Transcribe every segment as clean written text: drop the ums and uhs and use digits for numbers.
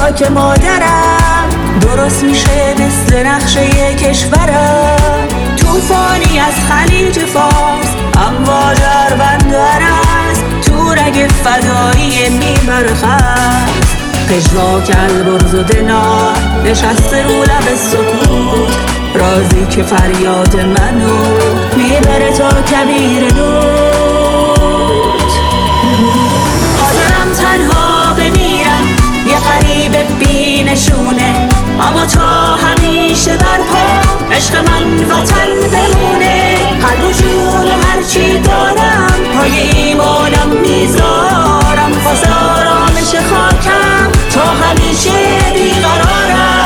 خاک مادرم درست میشه مثل نقشه کشورم. توفانی از خلیج فارس امواج بندر است، تو رگ فدایی میبره خست. پژواک البرز و دنا نشسته رو لب سکوت، رازی که فریاد منو میبره تا کبیر نوت. حاضرم تنها بمیرم یه غریب بی نشونه، اما تا همیشه برپا عشق من وطن بمونه. قلب و جون و هرچی دارم پای ایمانم میذارم، واسه آرامش خاکم تا همیشه بیقرارم.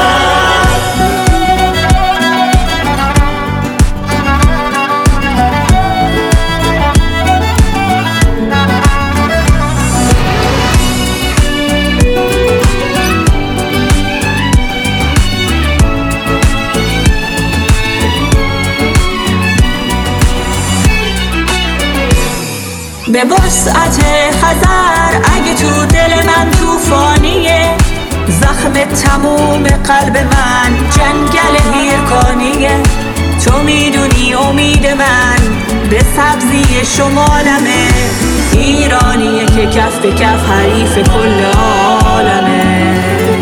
به وسعت خزر اگه تو دل من توفانیه، زخم تموم قلب من جنگل هیرکانیه. تو میدونی امید من به سبزی شمالمه، ایرانیه که کف به کف حریف کل عالمه.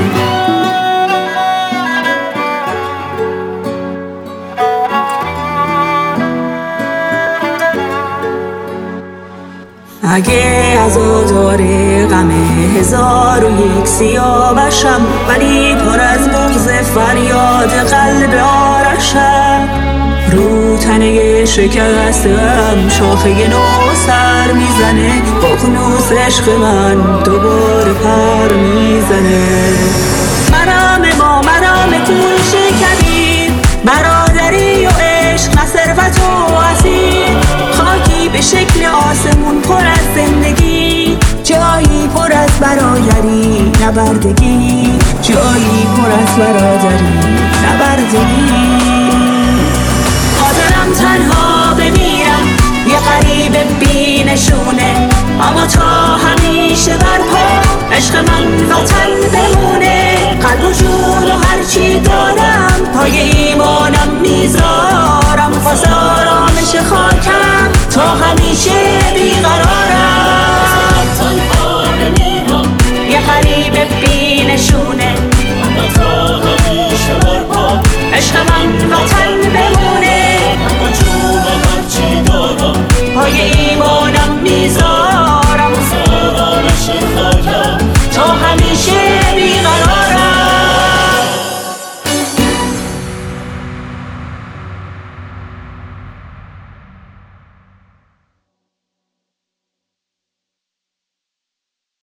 اگه عزادار غم 1001 سیاوشم، ولی پر از بغض فریاد قلب آرشم. رو تنه شکستم شاخه نو سر میزنه، ققنوس عشق من دوباره پر میزنه. مرام ما مرام کوش کبیر، برادری و عشق نه ثروت و اسیر. خاکی به شکل آسمون پر از زندگی، جایی پر از برادری نبردگی، جایی پر از برادری نبردگی. حاضرم تنها بمیرم یه غریب بی نشونه، اما تا همیشه برپا عشق من وطن بمونه. قلب و جون و هرچی دارم پای ایمانم میذارم، واسه آرامش خاکم تا همیشه بیقرارم.